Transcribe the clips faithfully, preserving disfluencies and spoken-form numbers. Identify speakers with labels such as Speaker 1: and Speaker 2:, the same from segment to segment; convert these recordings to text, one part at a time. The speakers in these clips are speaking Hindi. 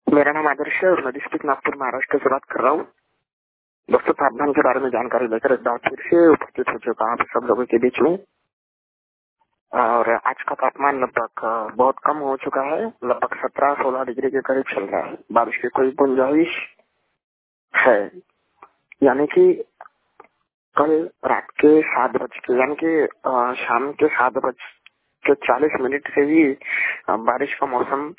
Speaker 1: मेरा नाम आदर्श है और मैं डिस्ट्रिक्ट नागपुर महाराष्ट्र से बात कर रहा हूँ। दोस्तों, तापमान के बारे में जानकारी लेकर एक बार फिर से उपस्थित हो चुका हूँ सब लोगों के बीच में। और आज का तापमान लगभग बहुत कम हो चुका है, लगभग सत्रह सोलह डिग्री के करीब चल रहा है। बारिश की कोई गुंजाइश है, यानी कि कल रात के सात बज के यानी कि अ, शाम के सात बज के चालीस मिनट से ही अ, बारिश का मौसम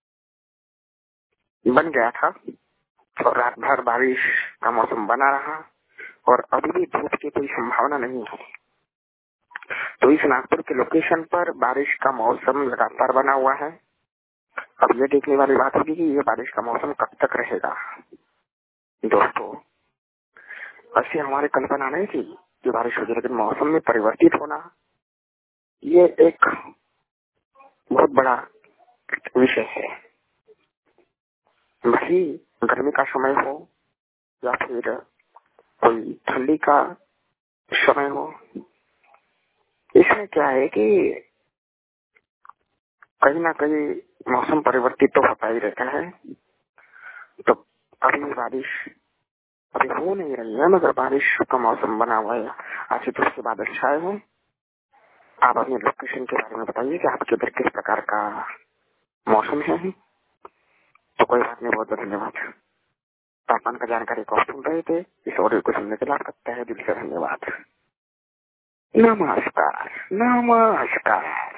Speaker 1: बन गया था और रात भर बारिश का मौसम बना रहा और अभी भी धूप की कोई संभावना नहीं है। तो इस नागपुर के लोकेशन पर बारिश का मौसम लगातार बना हुआ है। अब ये देखने वाली बात होगी कि ये बारिश का मौसम कब तक रहेगा। दोस्तों, ऐसी हमारी कल्पना नहीं थी कि बारिश हो, लेकिन मौसम में परिवर्तित होना ये एक बहुत बड़ा विषय है। वही गर्मी का समय हो या फिर कोई ठंडी का समय हो, इसमें क्या है कि कहीं ना कहीं मौसम परिवर्तित तो होता ही रहता है। तो अभी बारिश अभी हो नहीं रही है, मगर बारिश का मौसम बना हुआ है। आज तो उसके बाद अच्छा है। आप अपने लोकेशन के बारे में बताइए कि आपके इधर किस प्रकार का मौसम है। तो कोई बात नहीं, बहुत बहुत धन्यवाद। तापमान का जानकारी को सुन रहे थे, इस ऑडियो को सुनने के लिए आपका तहे दिल से धन्यवाद। नमस्कार नमस्कार।